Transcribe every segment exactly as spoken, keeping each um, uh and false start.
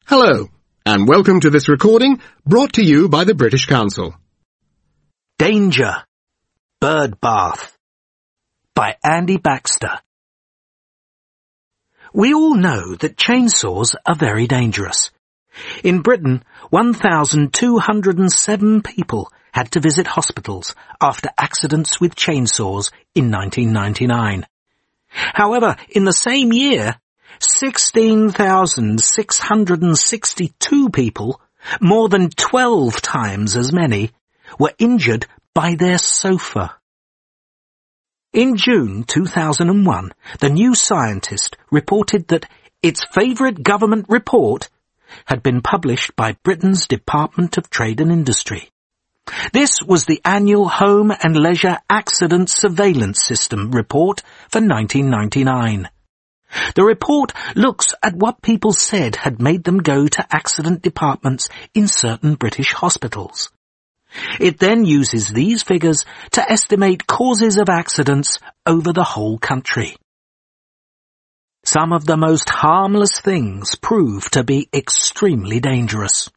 Hello, and welcome to this recording brought to you by the British Council. Danger. Bird Bath by Andy Baxter. We all know that chainsaws are very dangerous. In Britain, one thousand two hundred seven people had to visit hospitals after accidents with chainsaws in nineteen ninety-nine. However, in the same year, sixteen thousand six hundred sixty-two people, more than twelve times as many, were injured by their sofa. In June two thousand one, The New Scientist reported that its favourite government report had been published by Britain's Department of Trade and Industry. This was the annual Home and Leisure Accident Surveillance System report for nineteen ninety-nine. The report looks at what people said had made them go to accident departments in certain British hospitals. It then uses these figures to estimate causes of accidents over the whole country. Some of the most harmless things prove to be extremely dangerous.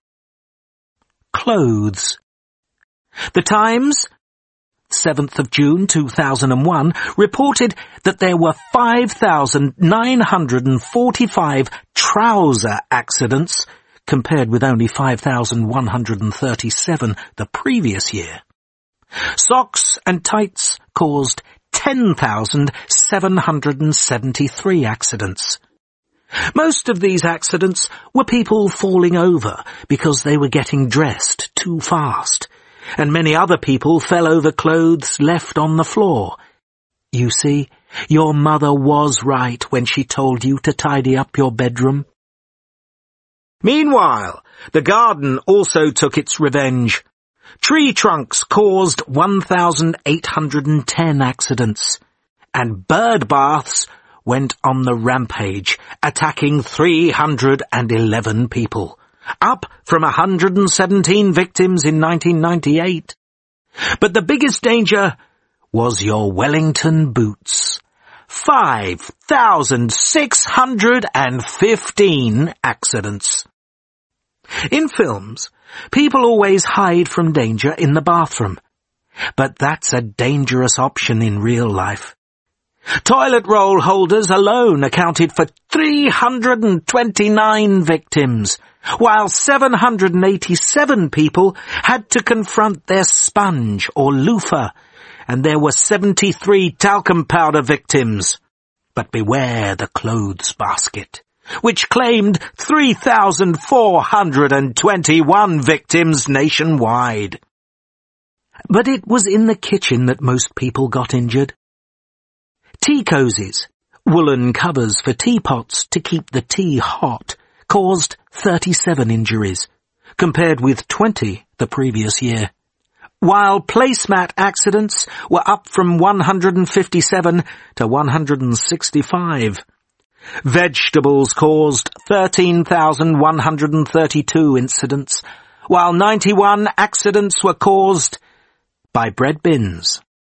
Clothes. The Times, seventh of June two thousand one, reported that there were five thousand nine hundred forty-five trouser accidents, compared with only five thousand one hundred thirty-seven the previous year. Socks and tights caused ten thousand seven hundred seventy-three accidents. Most of these accidents were people falling over because they were getting dressed too fast, and many other people fell over clothes left on the floor. You see, your mother was right when she told you to tidy up your bedroom. Meanwhile, the garden also took its revenge. Tree trunks caused one thousand eight hundred ten accidents, and bird baths went on the rampage, attacking three hundred eleven people, up from one hundred seventeen victims in nineteen ninety-eight. But the biggest danger was your Wellington boots. five thousand six hundred fifteen accidents. In films, people always hide from danger in the bathroom, but that's a dangerous option in real life. Toilet roll holders alone accounted for three hundred twenty-nine victims, while seven hundred eighty-seven people had to confront their sponge or loofah, and there were seventy-three talcum powder victims. But beware the clothes basket, which claimed three thousand four hundred twenty-one victims nationwide. But it was in the kitchen that most people got injured. Tea cozies, woolen covers for teapots to keep the tea hot, caused thirty-seven injuries, compared with twenty the previous year, while placemat accidents were up from one hundred fifty-seven to one hundred sixty-five. Vegetables caused thirteen thousand one hundred thirty-two incidents, while ninety-one accidents were caused by bread bins.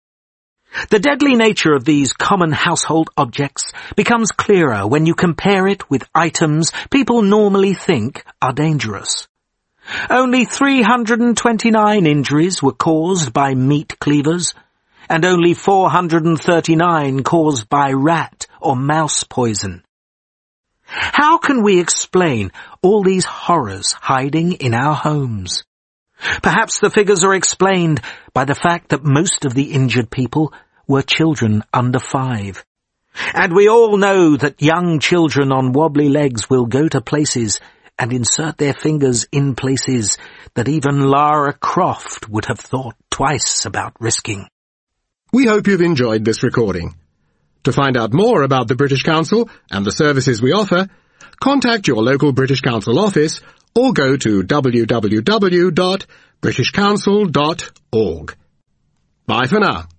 The deadly nature of these common household objects becomes clearer when you compare it with items people normally think are dangerous. Only three hundred twenty-nine injuries were caused by meat cleavers, and only four hundred thirty-nine caused by rat or mouse poison. How can we explain all these horrors hiding in our homes? Perhaps the figures are explained by the fact that most of the injured people were children under five. And we all know that young children on wobbly legs will go to places and insert their fingers in places that even Lara Croft would have thought twice about risking. We hope you've enjoyed this recording. To find out more about the British Council and the services we offer, contact your local British Council office or go to w w w dot british council dot org. Bye for now.